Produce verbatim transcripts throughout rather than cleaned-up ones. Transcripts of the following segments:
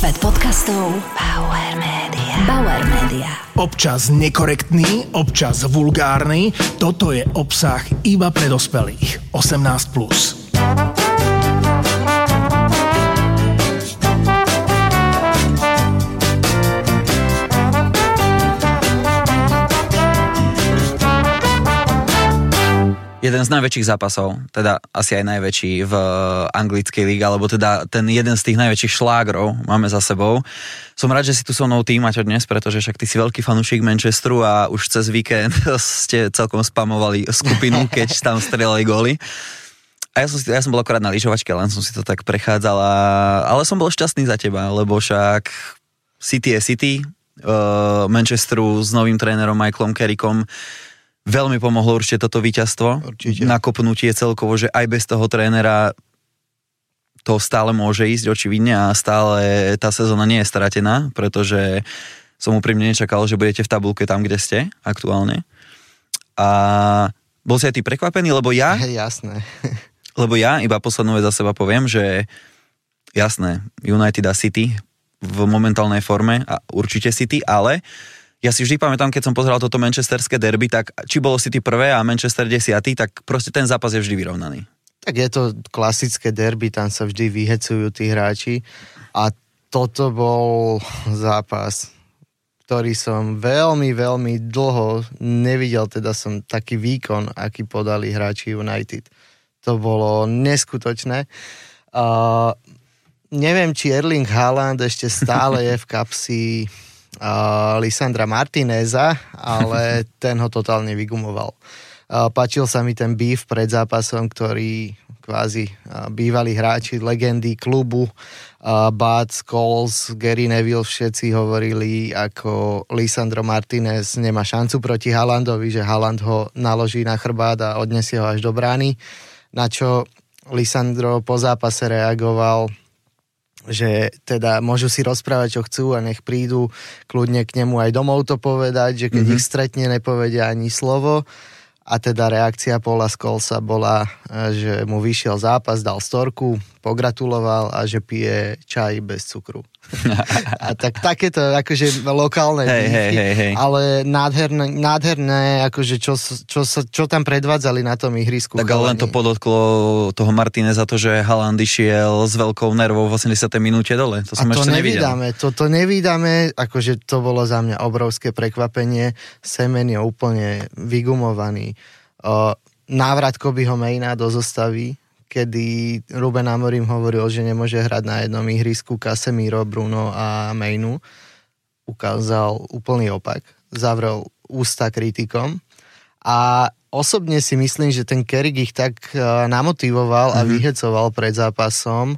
Svet podcastov Bauer Media. Bauer Media. Občas nekorektný, občas vulgárny. Toto je obsah iba pre dospelých. osemnásť plus. Jeden z najväčších zápasov, teda asi aj najväčší v anglickej líge, alebo teda ten jeden z tých najväčších šlágrov máme za sebou. Som rád, že si tu so mnou ty, Maťo, dnes, pretože však ty si veľký fanúšik Manchesteru a už cez víkend ste celkom spamovali skupinu, keď tam strieľali góly. A ja som, si, ja som bol akorát na lyžovačke, len som si to tak prechádzal, ale som bol šťastný za teba, lebo však City je City, uh, Manchesteru s novým trénerom Michaelom Carrickom veľmi pomohlo určite toto víťazstvo. Určite. Nakopnutie celkovo, že aj bez toho trénera to stále môže ísť očividne a stále tá sezóna nie je stratená, pretože som úprimne nečakal, že budete v tabulke tam, kde ste aktuálne. A bol si aj ty prekvapený, lebo ja... Jasné. Lebo ja iba poslednú vec za seba poviem, že jasné, United a City v momentálnej forme a určite City, ale ja si vždy pamätám, keď som pozeral toto manchesterské derby, tak či bolo City prvé a Manchester desiatý, tak proste ten zápas je vždy vyrovnaný. Tak je to klasické derby, tam sa vždy vyhecujú tí hráči a toto bol zápas, ktorý som veľmi, veľmi dlho nevidel, teda som taký výkon, aký podali hráči United. To bolo neskutočné. Uh, neviem, či Erling Haaland ešte stále je v kapsi Uh, Lisandra Martineza, ale ten ho totálne vygumoval. Uh, páčil sa mi ten beef pred zápasom, ktorý kvázi uh, bývalí hráči, legendy klubu, uh, Bud, Scholes, Gary Neville, všetci hovorili, ako Lisandro Martinez nemá šancu proti Haalandovi, že Haaland ho naloží na chrbát a odnesie ho až do brány, na čo Lisandro po zápase reagoval, že teda môžu si rozprávať, čo chcú a nech prídu kľudne k nemu aj domov to povedať, že keď mm-hmm. ich stretne, nepovedia ani slovo. A teda reakcia Paula Scholesa bola, že mu vyšiel zápas, dal storku, pogratuloval a že pije čaj bez cukru. A tak takéto akože lokálne hey, hey, hey, hey. ale nádherné, nádherné akože čo, čo, čo, čo tam predvádzali na tom ihrisku. Tak ale len to podotklo toho Martineza to, že Haaland išiel s veľkou nervou v osemdesiatej minúte dole. To som a to ešte nevydáme, nevidel. To, to nevydáme, akože to bolo za mňa obrovské prekvapenie. Semen je úplne vygumovaný. O, návrat Kobeho Maina do zostavy, kedy Ruben Amorim hovoril, že nemôže hrať na jednom ihrisku Casemiro, Bruno a Mainu. Ukázal úplný opak. Zavrel ústa kritikom. A osobne si myslím, že ten Carrick ich tak namotivoval a mm-hmm. vyhecoval pred zápasom,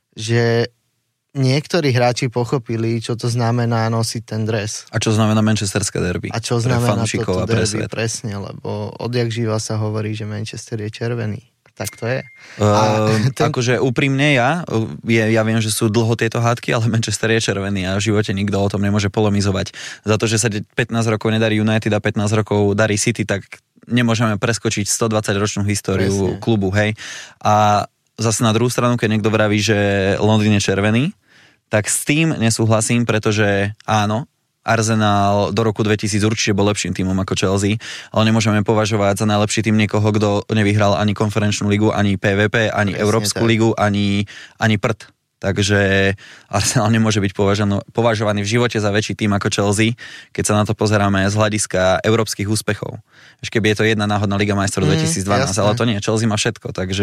že niektorí hráči pochopili, čo to znamená nosiť ten dres. A čo znamená manchesterské derby. A čo znamená toto derby, presne, lebo odjak živa sa hovorí, že Manchester je červený. Tak to je. Uh, ten... Akože úprimne ja, ja, ja viem, že sú dlho tieto hádky, ale Manchester je červený a v živote nikto o tom nemôže polemizovať. Za to, že sa pätnásť rokov nedarí United a pätnásť rokov darí City, tak nemôžeme preskočiť stodvadsaťročnú históriu Presne. klubu, hej. A zase na druhú stranu, keď niekto vraví, že Londýn je červený, tak s tým nesúhlasím, pretože áno, Arsenal do roku dvetisíc určite bol lepším tímom ako Chelsea, ale nemôžeme považovať za najlepší tým niekoho, kto nevyhral ani konferenčnú ligu, ani pé vé pé, ani Presne Európsku tak. ligu, ani, ani prd. Takže Arsenal nemôže byť považano, považovaný v živote za väčší tým ako Chelsea, keď sa na to pozeráme z hľadiska európskych úspechov. Ešte keby je to jedna náhodná Liga majstrov mm, dvetisícdvanásť, jasné. Ale to nie, Chelsea má všetko, takže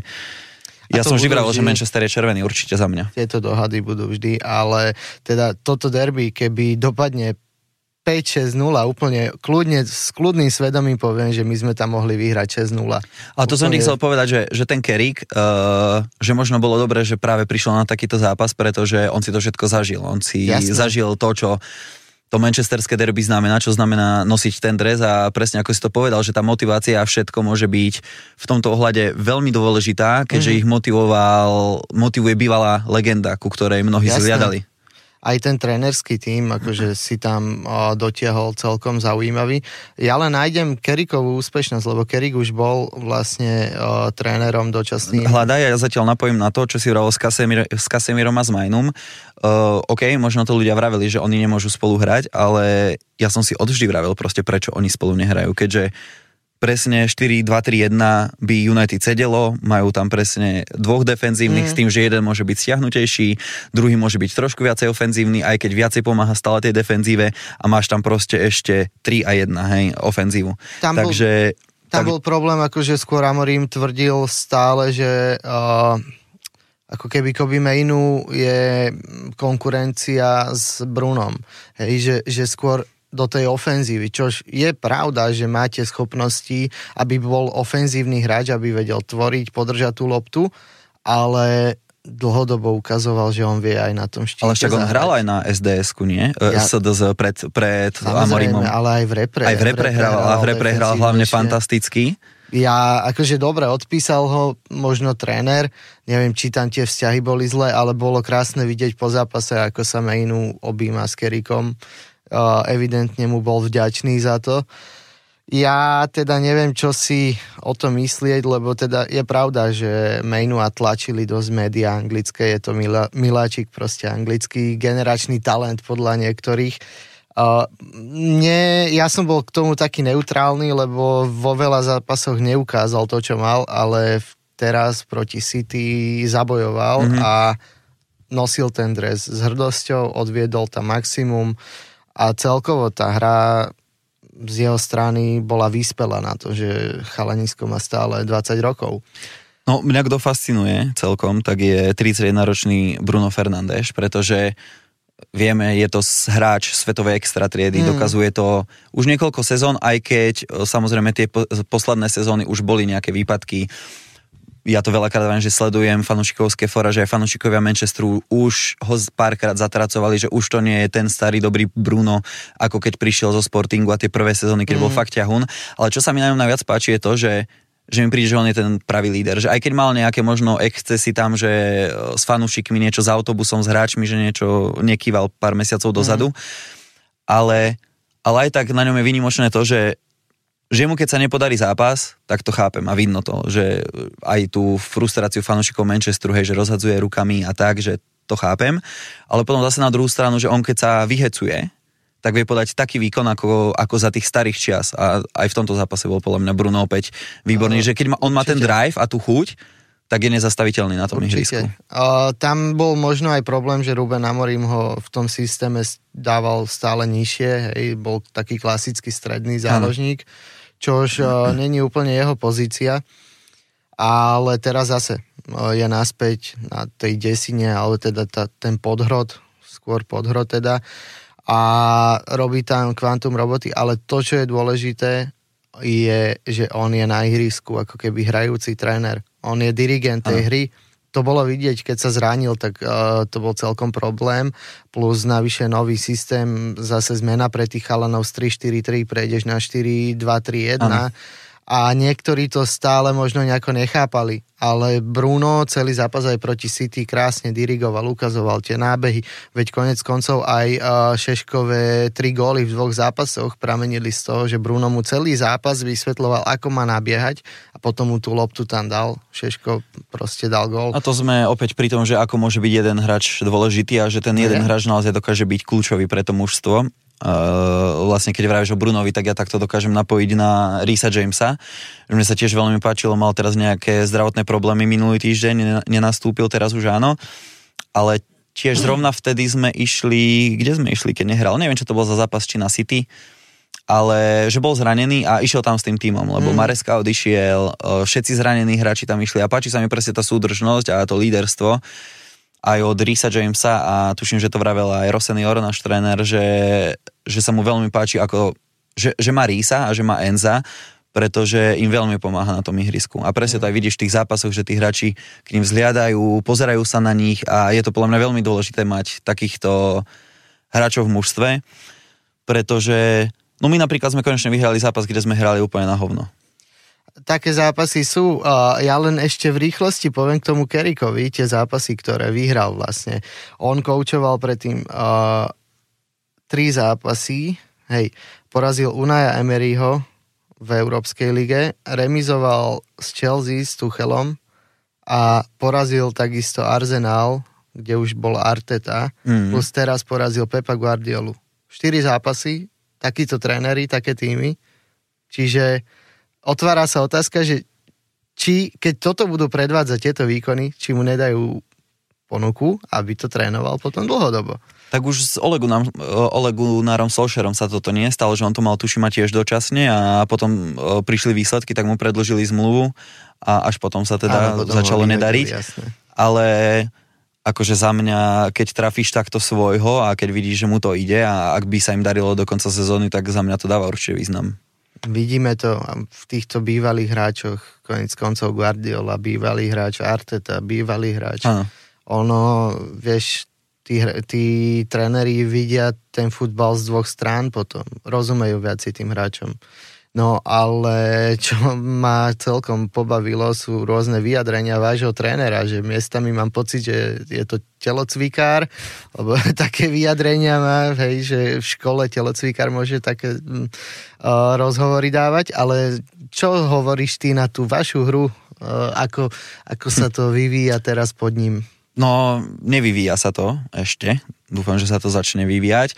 ja som vždy vravel, že Manchester je červený, určite za mňa. Tieto dohady budú vždy, ale teda toto derby, keby dopadne päť šesť nula, úplne kľudne, s kľudným svedomím poviem, že my sme tam mohli vyhrať šesť nula. A to úplne... som ti chcel povedať, že, že ten Carrick, uh, že možno bolo dobré, že práve prišiel na takýto zápas, pretože on si to všetko zažil. On si Jasne. zažil to, čo to manchesterské derby znamená, čo znamená nosiť ten dres a presne ako si to povedal, že tá motivácia a všetko môže byť v tomto ohľade veľmi dôležitá, keďže mm. ich motivoval, motivuje bývalá legenda, ku ktorej mnohí zliadali. aj ten trénerský tím, akože si tam uh, dotiahol celkom zaujímavý. Ja len nájdem Kerikovú úspešnosť, lebo Kerik už bol vlastne uh, trénerom dočasným. Hľadaj, ja zatiaľ napojím na to, čo si vravil s, Kasemir, s Kasemírom a s Mainum. Uh, OK, možno to ľudia vraveli, že oni nemôžu spolu hrať, ale ja som si odvždy vravel proste, prečo oni spolu nehrajú, keďže presne štyri dva tri jedna by United sedelo, majú tam presne dvoch defenzívnych mm. s tým, že jeden môže byť stiahnutejší, druhý môže byť trošku viacej ofenzívny, aj keď viacej pomáha stále tej defenzíve a máš tam proste ešte tri a jedna, hej, ofenzívu. Tam Takže... Bol, tam tak... bol problém, akože skôr Amorim tvrdil stále, že uh, ako keby Kobe Mainu je konkurencia s Brunom, hej, že, že skôr do tej ofenzívy, čož je pravda, že máte schopnosti, aby bol ofenzívny hráč, aby vedel tvoriť, podržať tú loptu, ale dlhodobo ukazoval, že on vie aj na tom štíte. Ale však on hral aj na es dé esku, nie? Ja, es dé es pred, pred Amorimom. Ale aj v repre. Aj v repre hral, a v repre hral hlavne fantasticky. Ja, akože dobre, odpísal ho možno tréner, neviem, či tam tie vzťahy boli zlé, ale bolo krásne vidieť po zápase, ako sa Mainu objíma s Kerikom. Uh, evidentne mu bol vďačný za to. Ja teda neviem, čo si o tom myslieť, lebo teda je pravda, že Mainua tlačili dosť médiá anglické, je to milá, miláčik proste anglický, generačný talent podľa niektorých. Uh, nie, ja som bol k tomu taký neutrálny, lebo vo veľa zápasoch neukázal to, čo mal, ale teraz proti City zabojoval mm-hmm. a nosil ten dres s hrdosťou, odviedol tam maximum. A celkovo tá hra z jeho strany bola vyspelá na to, že chalanisko má stále dvadsať rokov. No, mňa kto fascinuje celkom, tak je tridsaťjedenročný Bruno Fernandes, pretože vieme, je to hráč svetovej extra triedy, mm. dokazuje to už niekoľko sezón, aj keď samozrejme tie posledné sezóny už boli nejaké výpadky. Ja to veľakrát viem, že sledujem fanúšikovské fóra, že aj fanúšikovia Manchesteru už ho párkrát zatracovali, že už to nie je ten starý dobrý Bruno, ako keď prišiel zo Sportingu a tie prvé sezóny, keď mm. bol fakt ťahun. Ale čo sa mi na ňom najviac páči je to, že, že mi príde, že on je ten pravý líder. Že aj keď mal nejaké možno excesy tam, že s fanúšikmi niečo s autobusom, s hráčmi, že niečo nekýval pár mesiacov dozadu. Mm. Ale, ale aj tak na ňom je výnimočné to, že že mu keď sa nepodarí zápas, tak to chápem a vidno to, že aj tú frustráciu fanúšikov Manchesteru, hej, že rozhadzuje rukami a tak, že to chápem, ale potom zase na druhú stranu, že on keď sa vyhecuje, tak vie podať taký výkon ako, ako za tých starých čias a aj v tomto zápase bol podľa mňa Bruno opäť výborný, uh, že keď ma, on určite má ten drive a tú chuť, tak je nezastaviteľný na tom ihrisku. Uh, tam bol možno aj problém, že Ruben Amorim ho v tom systéme dával stále nižšie, hej, bol taký klasický stredný záložník, ano. Čož uh, není úplne jeho pozícia, ale teraz zase uh, je naspäť na tej desine, ale teda tá, ten podhrod, skôr podhrod teda, a robí tam kvantum roboty, ale to, čo je dôležité, je, že on je na ihrisku ako keby hrajúci tréner. On je dirigent tej ano. hry. To bolo vidieť, keď sa zranil, tak uh, to bol celkom problém. Plus navyše nový systém, zase zmena pre tých chalanov z tri štyri tri, prejdeš na štyri dva tri jeden. Ano. A niektorí to stále možno nejako nechápali, ale Bruno celý zápas aj proti City krásne dirigoval, ukazoval tie nábehy, veď konec koncov aj uh, Šeškové tri góly v dvoch zápasoch pramenili z toho, že Bruno mu celý zápas vysvetľoval, ako má nabiehať a potom mu tú loptu tam dal, Šeško proste dal gól. A to sme opäť pri tom, že ako môže byť jeden hráč dôležitý a že ten jeden hráč naozaj dokáže byť kľúčový pre to mužstvo. Uh, vlastne keď vravíš o Brunovi, tak ja takto dokážem napojiť na Reesa Jamesa. Mne sa tiež veľmi páčilo, mal teraz nejaké zdravotné problémy minulý týždeň, nenastúpil, teraz už áno, ale tiež zrovna vtedy sme išli, kde sme išli, keď nehral, neviem, čo to bol za zápas, či na City, ale že bol zranený a išiel tam s tým tímom, lebo mm. Maresca odišiel, všetci zranení hráči tam išli a páči sa mi presne tá súdržnosť a to líderstvo aj od Reesa Jamesa a tuším, že to vravel aj Rossenior, náš tréner, že, že sa mu veľmi páči, ako, že, že má Reesa a že má Enza, pretože im veľmi pomáha na tom ihrisku. A presne to aj vidíš v tých zápasoch, že tí hráči k ním vzliadajú, pozerajú sa na nich a je to podľa mňa veľmi dôležité mať takýchto hráčov v mužstve, pretože no my napríklad sme konečne vyhrali zápas, kde sme hrali úplne na hovno. také zápasy sú. Uh, ja len ešte v rýchlosti poviem k tomu Kerrickovi, tie zápasy, ktoré vyhral vlastne. On koučoval predtým uh, tri zápasy, hej, porazil Unaya Emeryho v Európskej lige, remizoval s Chelsea s Tuchelom a porazil takisto Arsenal, kde už bol Arteta, mm. plus teraz porazil Pepa Guardiolu. Štyri zápasy, takíto tréneri, také týmy. Čiže otvára sa otázka, že či, keď toto budú predvádzať tieto výkony, či mu nedajú ponuku, aby to trénoval potom dlhodobo. Tak už s Ole-Gunnarom Solskjaerom sa toto nie stalo, že on to mal tuším tiež dočasne a potom prišli výsledky, tak mu predložili zmluvu a až potom sa teda Áno, potom začalo nedariť. Jasne. Ale akože za mňa, keď trafíš takto svojho a keď vidíš, že mu to ide a ak by sa im darilo do konca sezóny, tak za mňa to dáva určite význam. Vidíme to v týchto bývalých hráčoch, koniec koncov Guardiola, bývalý hráč Arteta, bývalý hráč. Ano. Ono, vieš, tí, tí tréneri vidia ten futbal z dvoch strán potom, rozumejú viac tým hráčom. No ale čo ma celkom pobavilo sú rôzne vyjadrenia vášho trénera, že miestami mám pocit, že je to telocvikár, lebo také vyjadrenia má, hej, že v škole telocvikár môže také uh, rozhovory dávať, ale čo hovoríš ty na tú vašu hru, uh, ako, ako sa to vyvíja teraz pod ním? No, nevyvíja sa to ešte, dúfam, že sa to začne vyvíjať,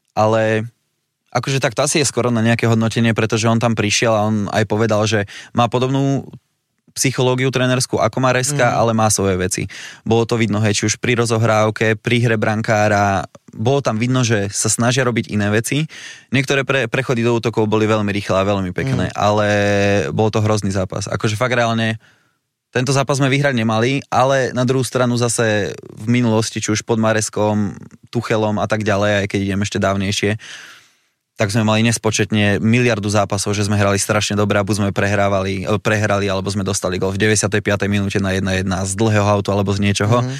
ale akože tak to asi je skoro na nejaké hodnotenie, pretože on tam prišiel a on aj povedal, že má podobnú psychológiu trénerskú ako Maresca, mm. ale má svoje veci. Bolo to vidno, hej, či už pri rozohrávke, pri hre brankára, bolo tam vidno, že sa snažia robiť iné veci. Niektoré pre, prechody do útokov boli veľmi rýchle a veľmi pekné, mm. ale bol to hrozný zápas. Akože fakt reálne tento zápas sme vyhrať nemali, ale na druhú stranu zase v minulosti, či už pod Mareskom, Tuchelom a tak ďalej, aj keď idem ešte dávnejšie, tak sme mali nespočetne miliardu zápasov, že sme hrali strašne dobre a buď sme prehrávali, prehrali, alebo sme dostali gól v deväťdesiatej piatej minúte na jedna jedna z dlhého autu alebo z niečoho. Mm-hmm.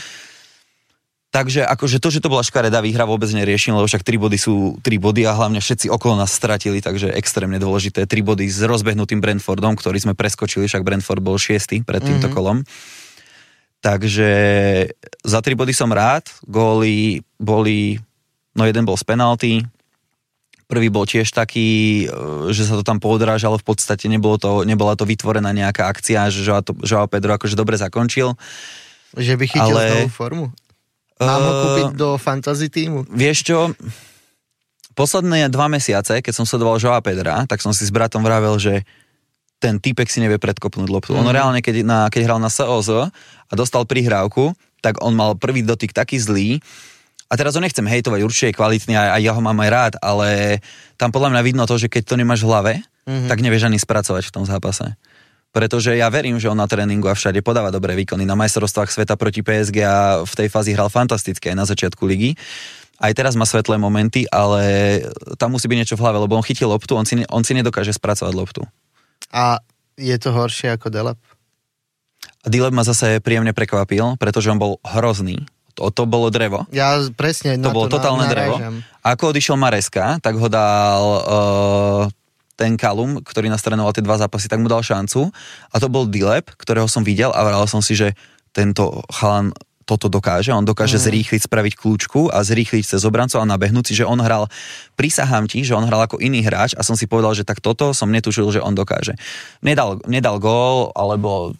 Takže akože to, že to bola škaredá výhra, vôbec neriešim, lebo však tri body sú tri body a hlavne všetci okolo nás stratili, takže extrémne dôležité. Tri body s rozbehnutým Brentfordom, ktorý sme preskočili, však Brentford bol šiestý pred týmto mm-hmm. kolom. Takže za tri body som rád, góly boli, no jeden bol z penalty, prvý bol tiež taký, že sa to tam poodrážalo, v podstate nebolo to, nebola to vytvorená nejaká akcia, že João Pedro akože dobre zakončil. Že by chytil ale, znovu formu? Mám ho kúpiť do fantasy týmu? Vieš čo, posledné dva mesiace, keď som sledoval João Pedra, tak som si s bratom vravel, že ten týpek si nevie predkopnúť loptu. Mm. On reálne, keď, na, keď hral na es ó zet a dostal prihrávku, tak on mal prvý dotyk taký zlý. A teraz ho nechcem hejtovať, určite je kvalitný a, a ja ho mám aj rád, ale tam podľa mňa vidno to, že keď to nemáš v hlave, mm-hmm. tak nevieš ani spracovať v tom zápase. Pretože ja verím, že on na tréningu a všade podáva dobré výkony. Na majstrovstvách sveta proti pé es gé a v tej fázi hral fantasticky aj na začiatku ligy. Aj teraz má svetlé momenty, ale tam musí byť niečo v hlave, lebo on chytil loptu, on si, on si nedokáže spracovať loptu. A je to horšie ako Delap? Delap ma zase príjemne prekvapil, pretože on bol hrozný. To, to bolo drevo. Ja presne to na bolo to totálne drevo. A ako odišiel Maresca, tak ho dal uh, ten Kalum, ktorý nás trénoval tie dva zápasy, tak mu dal šancu. A to bol Delap, ktorého som videl a vral som si, že tento chalan toto dokáže. On dokáže mm. zrýchliť, spraviť kľúčku a zrýchliť cez obrancov a nabehnúť si, že on hral, prisahám ti, že on hral ako iný hráč a som si povedal, že tak toto som netušil, že on dokáže. Nedal, nedal gól, alebo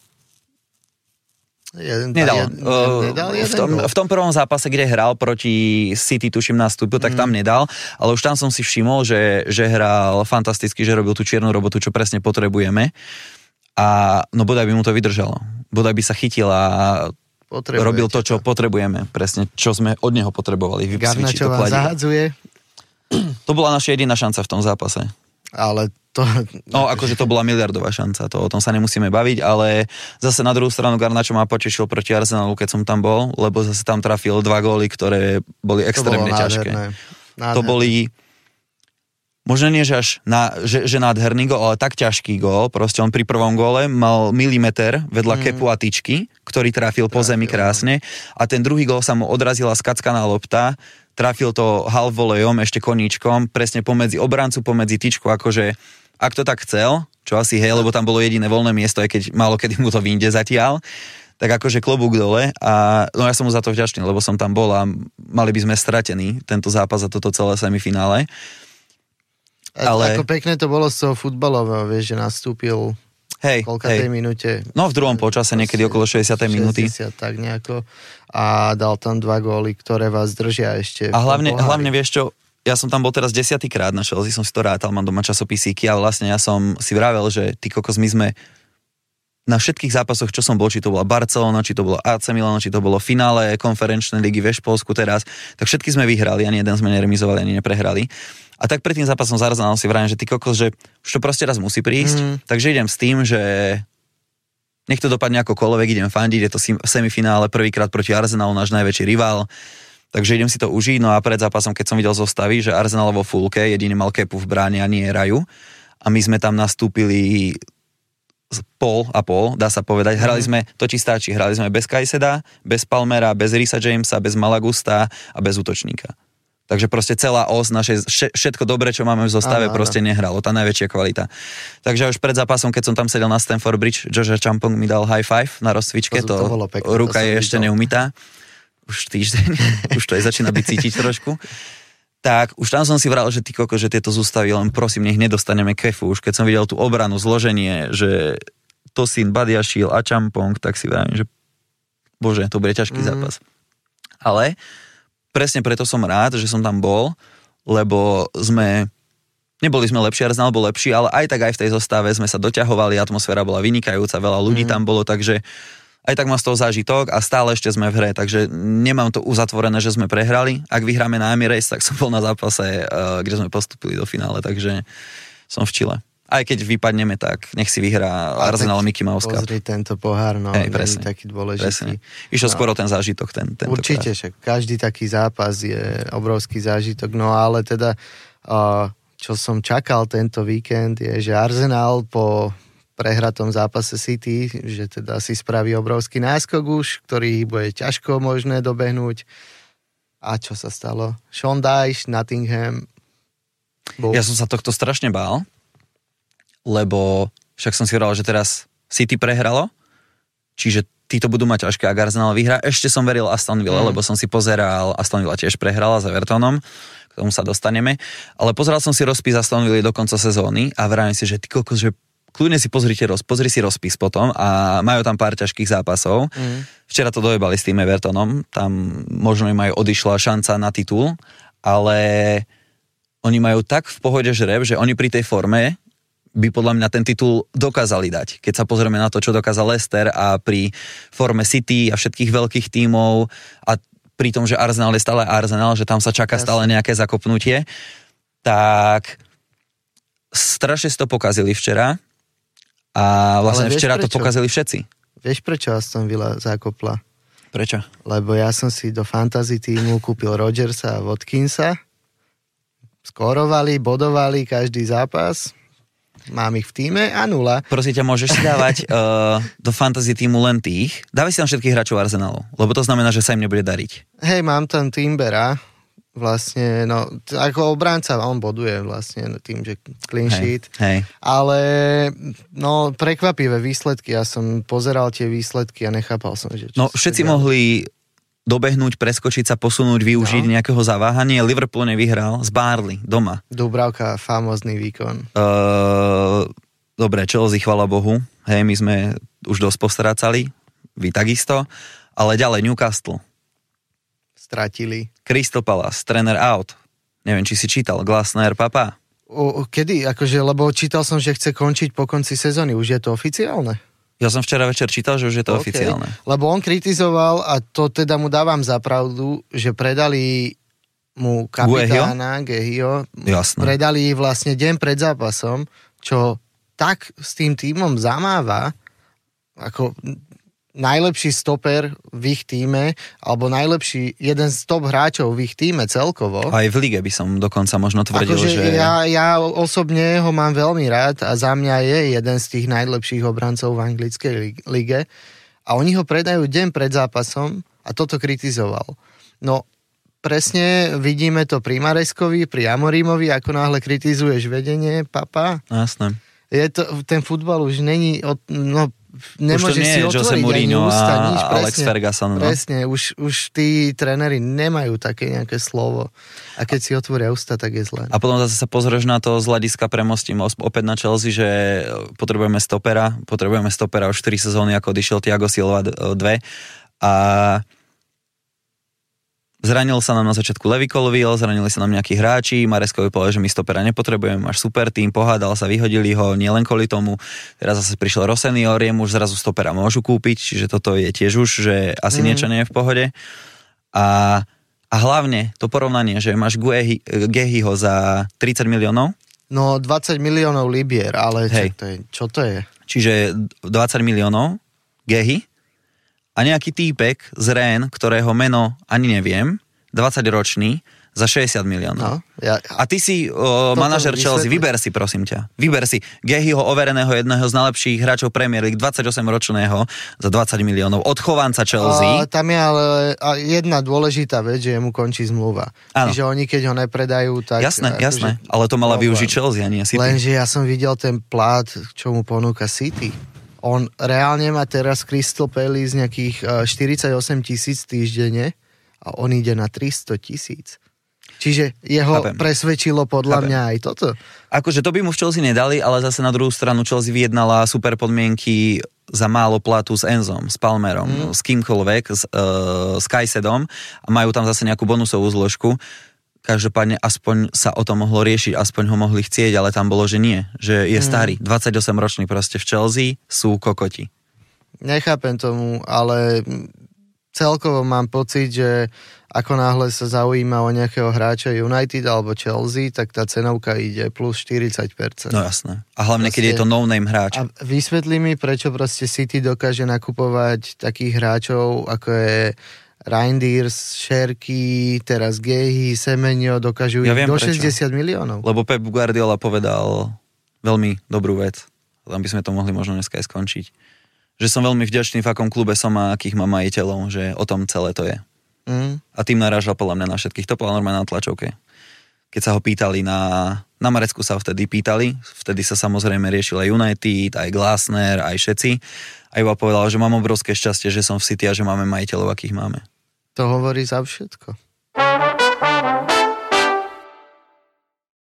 Jeden, nedal. Jeden, uh, nedal jeden v, tom, v tom prvom zápase, kde hral proti City, tuším, nastúpil, tak mm. tam nedal, ale už tam som si všimol, že, že hral fantasticky, že robil tú čiernu robotu, čo presne potrebujeme. A no bodaj by mu to vydržalo. Bodaj by sa chytil a robil to, čo to. potrebujeme. Presne, čo sme od neho potrebovali. Garnačo vám zahadzuje. To bola naša jediná šanca v tom zápase. Ale to... No, akože to bola miliardová šanca, to o tom sa nemusíme baviť, ale zase na druhú stranu Garnačo ma potešil proti Arsenalu, keď som tam bol, lebo zase tam trafil dva góly, ktoré boli extrémne ťažké. Nádherné. Nádherné. To boli, možno nie, že až na, že, že nádherný gól, ale tak ťažký gól, proste on pri prvom góle mal milimeter vedľa mm. kepu a tyčky, ktorý trafil po zemi krásne a ten druhý gól sa mu odrazila skackaná lopta, trafil to half volejom, ešte koníčkom, presne pomedzi obrancu, pomedzi tyčku, akože ak to tak chcel, čo asi hej, lebo tam bolo jediné voľné miesto, aj keď málo kedy mu to vyjde zatiaľ. Tak akože klobúk dole a no ja som mu za to vďačný, lebo som tam bol a mali by sme stratený tento zápas a toto celé semifinále. Ale... Ako pekne to bolo z toho futbalového, vieš, že nastúpil hej, v koľkatej hej. minúte. No v druhom počase, niekedy okolo šesťdesiatej minúty. šesťdesiat tak nejako. A dal tam dva góly, ktoré vás držia ešte. A hlavne, hlavne vieš čo, ja som tam bol teraz desiatýkrát na Chelsea, som si to rátal, mám doma časopisíky a vlastne ja som si vravel, že ty kokos, my sme na všetkých zápasoch, čo som bol, či to bola Barcelona, či to bolo á cé Milan, či to bolo finále konferenčnej ligy v Špolsku teraz, tak všetky sme vyhrali, ani jeden sme neremizovali, ani neprehrali. A tak pred tým zápasom s Arsenalom si vravím, že ty kokos, že už to proste raz musí prísť, mm. takže idem s tým, že nech to dopadne akokoľvek, idem fandiť, je to semifinále prvýkrát proti Arsenalu, náš najväčší rival. Takže idem si to užiť, no a pred zápasom, keď som videl zostavy, že Arsenal vo fullke, jediný mal kepu v bráne a nie raju. A my sme tam nastúpili pol a pol, dá sa povedať. Hrali sme, to ti stačí, hrali sme bez Kajseda, bez Palmera, bez Risa Jamesa, bez Malagusta a bez útočníka. Takže proste celá os, naše, všetko dobré, čo máme v zostave, áno, proste áno. nehralo, tá najväčšia kvalita. Takže už pred zápasom, keď som tam sedel na Stamford Bridge, Jože Champong mi dal high five na rozcvičke, to, to, to pekne, ruka to je ešte neumytá. Už týždeň, už to aj začína byť cítiť trošku, tak už tam som si vral, že ty koko, že tieto zústavy, len prosím, nech nedostaneme kefu. Už keď som videl tú obranu, zloženie, že Tosin, Badiašil a Champong, tak si vravím, že bože, to bude ťažký mm. zápas. Ale presne preto som rád, že som tam bol, lebo sme, neboli sme lepší, Arsenal bol lepší, ale aj tak aj v tej zostave sme sa doťahovali, atmosféra bola vynikajúca, veľa ľudí mm. tam bolo, takže aj tak mám z toho zážitok a stále ešte sme v hre, takže nemám to uzatvorené, že sme prehrali. Ak vyhráme na Emirates, tak som bol na zápase, kde sme postupili do finále, takže som v Chile. Aj keď vypadneme, tak nech si vyhrá Arsenal Mickey Mouse Cup. Pozri tento pohár, no, hey, nie je taký dôležitý. Presne. Išiel no. skoro ten zážitok. Ten, Určite, však každý taký zápas je obrovský zážitok, no ale teda, čo som čakal tento víkend, je, že Arsenal po prehratom zápase City, že teda si spraví obrovský náskok už, ktorý bude ťažko možné dobehnúť. A čo sa stalo? Sean Dyche, Nottingham. Bol... Ja som sa tohto strašne bál, lebo však som si hovoril, že teraz City prehralo, čiže títo budú mať ťažké, ak Arsenal vyhrá. Ešte som veril Aston Villa, mm. lebo som si pozeral, Aston Villa tiež prehrala s Evertonom, k tomu sa dostaneme, ale pozeral som si rozpis Aston Villa do konca sezóny a vravím si, že ty kokos, že kľudne si pozrite, roz, pozri si rozpis potom a majú tam pár ťažkých zápasov. Mm. Včera to dojebali s tým Evertonom, tam možno im aj odišla šanca na titul, ale oni majú tak v pohode žreb, že oni pri tej forme by podľa mňa ten titul dokázali dať. Keď sa pozrieme na to, čo dokázal Leicester a pri forme City a všetkých veľkých tímov a pri tom, že Arsenal je stále Arsenal, že tam sa čaká yes. stále nejaké zakopnutie, tak strašne si to pokazili včera. A vlastne včera prečo? To pokazili všetci. Vieš, prečo Aston Villa zakopla? Prečo? Lebo ja som si do fantasy týmu kúpil Rodgersa a Watkinsa. Skórovali, bodovali každý zápas. Mám ich v týme a nula. Prosím ťa, môžeš si dávať uh, do fantasy týmu len tých. Dávaj si tam všetkých hráčov Arsenalu, lebo to znamená, že sa im nebude dariť. Hej, mám tam Timbera. Vlastne, no, ako obránca on boduje vlastne tým, že clean sheet. Hej, hej. Ale, no, prekvapivé výsledky. Ja som pozeral tie výsledky a nechápal som, že... No, všetci mohli dobehnúť, preskočiť sa, posunúť, využiť no. nejakého zaváhania. Liverpool nevyhral z Burnley, doma. Dubravka, famózny výkon. Uh, dobre, Chelsea, chvala Bohu. Hej, my sme už dosť postrácali. Vy takisto. Ale ďalej, Newcastle. Stratili. Crystal Palace, tréner out. Neviem, či si čítal, Glasner, papa. O, kedy? Akože, lebo čítal som, že chce končiť po konci sezóny. Už je to oficiálne? Ja som včera večer čítal, že už je to okay. oficiálne. Lebo on kritizoval, a to teda mu dávam za pravdu, že predali mu kapitána Gehio. Jasné. Predali vlastne deň pred zápasom, čo tak s tým tímom zamáva, ako... najlepší stoper v ich tíme, alebo najlepší, jeden z top hráčov v ich tíme celkovo. Aj v lige by som dokonca možno tvrdil, akože že... Ja, ja osobne ho mám veľmi rád a za mňa je jeden z tých najlepších obrancov v anglickej lige a oni ho predajú deň pred zápasom a toto kritizoval. No, presne vidíme to pri Mareskovi, pri Amorimovi, ako náhle kritizuješ vedenie, papa. Jasné. Je to, ten futbal už není, od, no, nemôžeš nie si je Jose otvoriť Mourinho ani ústa, a nič, Alex presne, Ferguson. No? Presne, už, už tí tréneri nemajú také nejaké slovo. A keď si otvoria ústa, tak je zle. A potom zase sa pozrieš na to z hľadiska, premostím opäť na Chelsea, že potrebujeme stopera, potrebujeme stopera už štyri sezóny, ako odišiel Thiago Silva dve. A zranil sa nám na začiatku Levi Colwill, zranili sa nám nejakí hráči, Mareskovi povedal, že my stopera nepotrebujeme, máš super tým, pohádal sa, vyhodili ho, nielen kvôli tomu. Teraz zase prišiel Rossenior, jemu už zrazu stopera môžu kúpiť, čiže toto je tiež už, že asi mm. niečo nie je v pohode. A, a hlavne to porovnanie, že máš Guehi, Gehiho za tridsať miliónov. No dvadsať miliónov libier, ale čo to je? Čo to je? Čiže dvadsať miliónov Gehi a nejaký týpek z Rennes, ktorého meno ani neviem, dvadsaťročný, za šesťdesiat miliónov. No, ja, a ty si o, manažer Chelsea, vyber si, prosím ťa. Vyber si Gehiho overeného, jedného z najlepších hráčov Premier League, dvadsaťosemročného za dvadsať miliónov, od chovanca Chelsea. A, tam je ale jedna dôležitá vec, že mu končí zmluva. Čiže oni, keď ho nepredajú, tak... Jasné, jasné, že, ale to mala využiť Chelsea, a nie City. Lenže ja som videl ten plát, čo mu ponúka City. On reálne má teraz Crystal Palace nejakých štyridsaťosem tisíc týždenne a on ide na tristo tisíc. Čiže jeho Chápem. presvedčilo podľa Chápem. mňa aj toto. Akože to by mu v Chelsea nedali, ale zase na druhú stranu Chelsea vyjednala super podmienky za málo platu s Enzom, s Palmerom, mm. s kýmkoľvek, s, uh, s Kajsedom a majú tam zase nejakú bonusovú zložku. Každopádne aspoň sa o tom mohlo riešiť, aspoň ho mohli chcieť, ale tam bolo, že nie. Že je mm. starý, dvadsaťosemročný proste v Chelsea, sú kokoti. Nechápem tomu, ale celkovo mám pocit, že ako náhle sa zaujíma o nejakého hráča United alebo Chelsea, tak tá cenovka ide plus štyridsať percent. No jasné. A hlavne, proste, keď je to no-name hráč. A vysvetlí mi, prečo proste City dokáže nakupovať takých hráčov, ako je Reinders, Šerky, teraz Gehi, Semenyo, dokážu ja ich do prečo. šesťdesiat miliónov. Lebo Pep Guardiola povedal veľmi dobrú vec. Tam by sme to mohli možno dneska aj skončiť. Že som veľmi vďačný, v akom klube som a akých mám majiteľov, že o tom celé to je. Mm. A tým narážal podľa mňa na všetkých. To bola normálna na tlačovke. Keď sa ho pýtali na... Na Marecku sa ho vtedy pýtali. Vtedy sa samozrejme riešil aj United, aj Glasner, aj všetci. A iba povedal, že mám obrovské šťastie, že som v City a že máme majiteľov, akých máme. To hovorí za všetko.